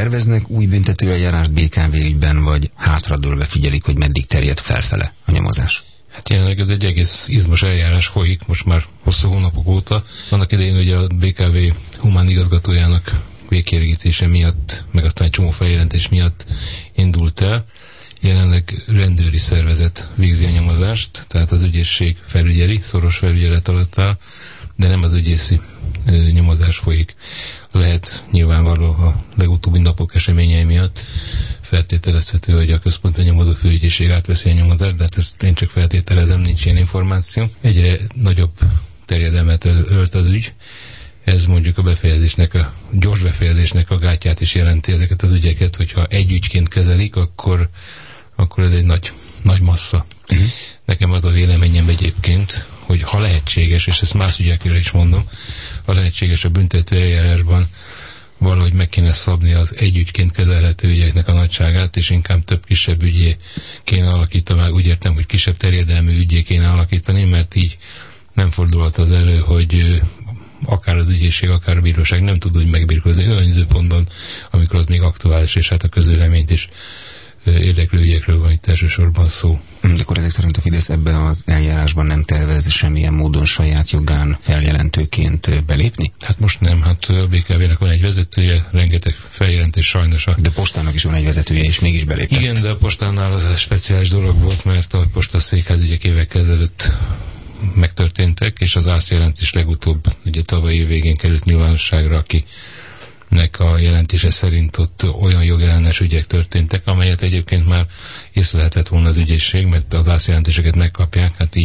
terveznek új büntetőeljárást BKV ügyben, vagy hátradőlve figyelik, hogy meddig terjed felfele a nyomozás? Hát jelenleg ez egy egész izmos eljárás folyik, most már hosszú hónapok óta. Annak idején ugye a BKV humán igazgatójának végkielégítése miatt, meg aztán egy csomó feljelentés miatt indult el. Jelenleg rendőri szervezet végzi a nyomozást, tehát az ügyészség felügyeli, szoros felügyelet alatt áll, de nem az ügyészi nyomozás folyik. Lehet nyilvánvaló a legutóbbi napok eseményei miatt feltételezhető, hogy a központi nyomozó főügyészség átveszi a nyomozást, de hát ezt én csak feltételezem, nincs ilyen információ. Egyre nagyobb terjedelmet ölt az ügy. Ez mondjuk a befejezésnek, a gyors befejezésnek a gátját is jelenti ezeket az ügyeket, hogyha egy ügyként kezelik, akkor ez egy nagy massza. Nekem az a véleményem egyébként, hogy ha lehetséges, és ezt más ügyekre is mondom, ha lehetséges a büntető eljárásban valahogy meg kéne szabni az egy ügyként kezelhető ügyeknek a nagyságát, és inkább több kisebb ügyé kéne alakítani, úgy értem, hogy kisebb terjedelmű ügyé kéne alakítani, mert így nem fordulhat az elő, hogy akár az ügyészség, akár a bíróság nem tud úgy megbirkózni olyan időpontban, amikor az még aktuális, és hát a közvéleményt is érdeklő ügyekről van itt elsősorban szó. De akkor ezek szerint a Fidesz ebben az eljárásban nem tervez semmilyen módon saját jogán feljelentőként belépni? Hát most nem, hát a BKV-nek van egy vezetője, rengeteg feljelentés sajnos. De postának is van egy vezetője, és mégis belépett. Igen, de a postánál az egy speciális dolog volt, mert a postaszékház ügyek évekkel ezelőtt megtörténtek, és az ászjelentés legutóbb, ugye tavalyi év végén került nyilvánosságra, akinek a jelentése szerint ott olyan jogellenes ügyek történtek, amelyet egyébként már észlelhetett volna az ügyészség, mert az ászjelentéseket megkapják, hát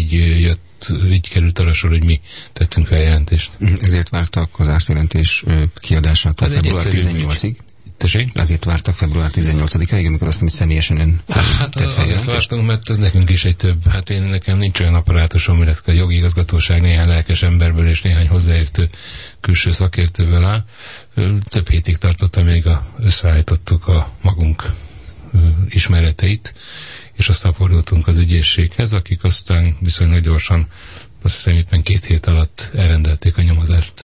így került arra sor, hogy mi tettünk feljelentést. Ezért vártak az ászjelentés kiadásától február 18-ig? Tessék? Azért vártak február 18-ig, amikor azt, hogy személyesen ön tett azért vártunk, mert ez nekünk is egy több. Hát nekem nincs olyan apparátusom, illetve a jogi igazgatóság néhány lelkes emberből és néhány hozzáértő külső szakértővel áll. Több hétig tartott, amíg összeállítottuk a magunk ismereteit, és aztán fordultunk az ügyészséghez, akik aztán viszonylag gyorsan, azt hiszem éppen 2 hét alatt elrendelték a nyomozást.